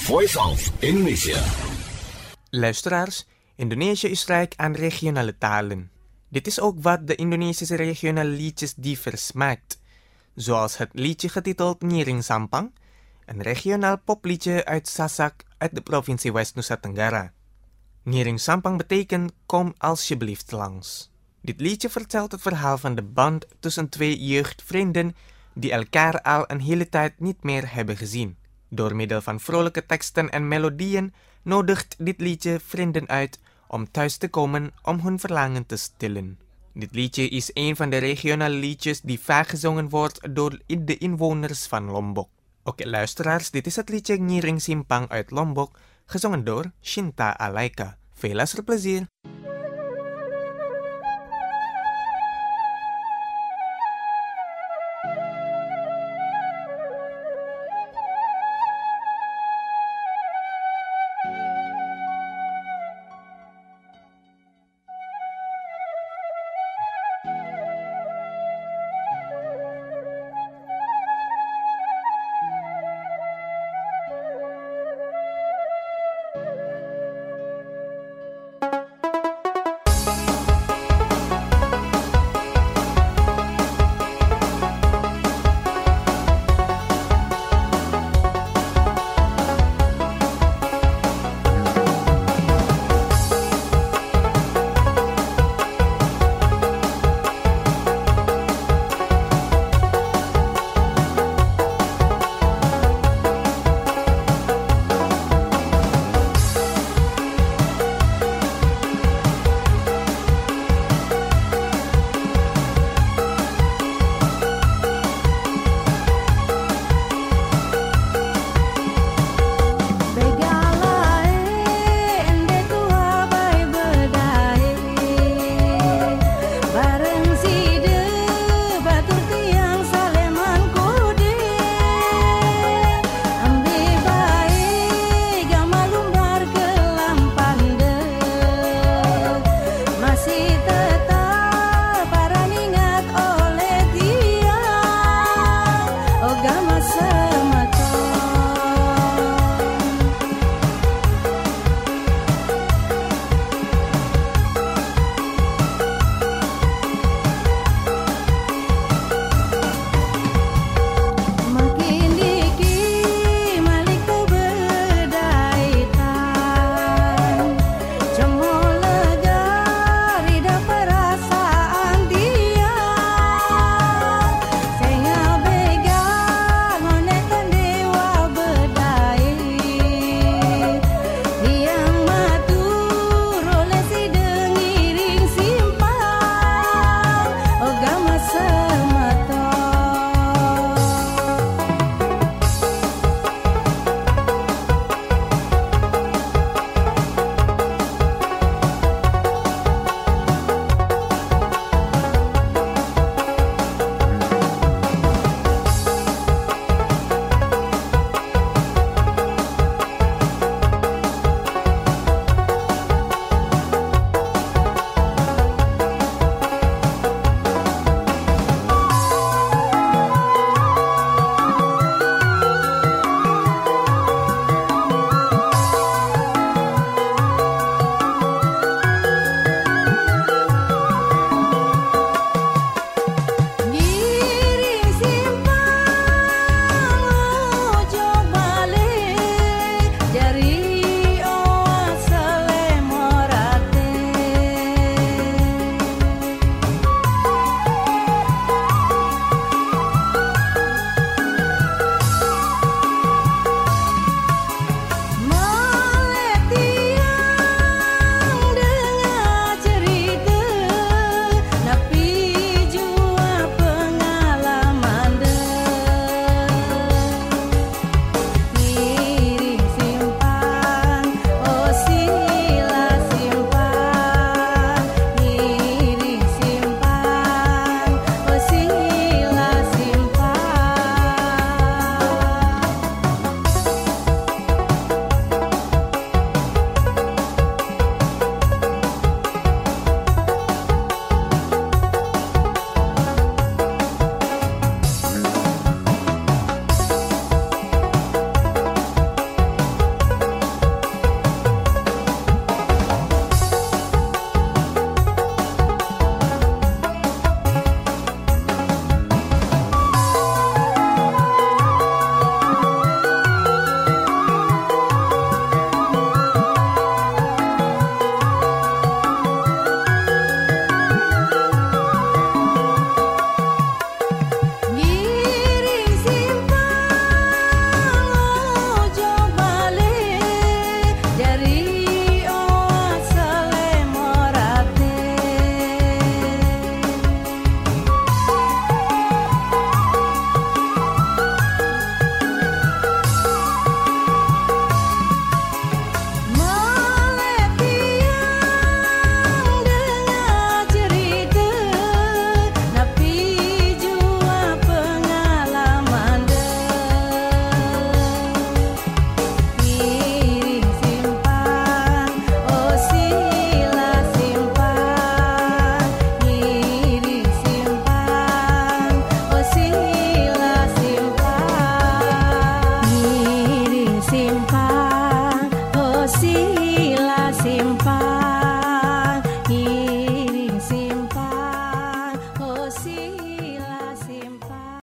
Voice of Indonesia. Luisteraars, Indonesië is rijk aan regionale talen. Dit is ook wat de Indonesische regionale liedjes divers maakt. Zoals het liedje getiteld Ngiring Sampang, een regionaal popliedje uit Sasak uit de provincie West Nusa Tenggara. Ngiring Sampang betekent kom alsjeblieft langs. Dit liedje vertelt het verhaal van de band tussen twee jeugdvrienden die elkaar al een hele tijd niet meer hebben gezien. Door middel van vrolijke teksten en melodieën nodigt dit liedje vrienden uit om thuis te komen om hun verlangen te stillen. Dit liedje is een van de regionale liedjes die vaak gezongen wordt door de inwoners van Lombok. Oké luisteraars, dit is het liedje Ngiring Simpang uit Lombok, gezongen door Shinta Alaika. Veel luisterplezier!